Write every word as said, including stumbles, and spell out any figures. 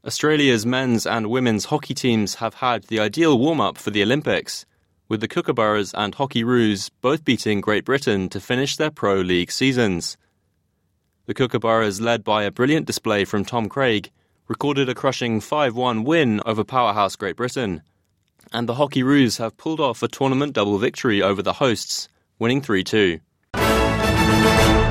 Australia's men's and women's hockey teams have had the ideal warm-up for the Olympics, with the Kookaburras and Hockeyroos both beating Great Britain to finish their Pro League seasons. The Kookaburras, led by a brilliant display from Tom Craig, recorded a crushing five one win over powerhouse Great Britain, and the Hockeyroos have pulled off a tournament double victory over the hosts, winning three two.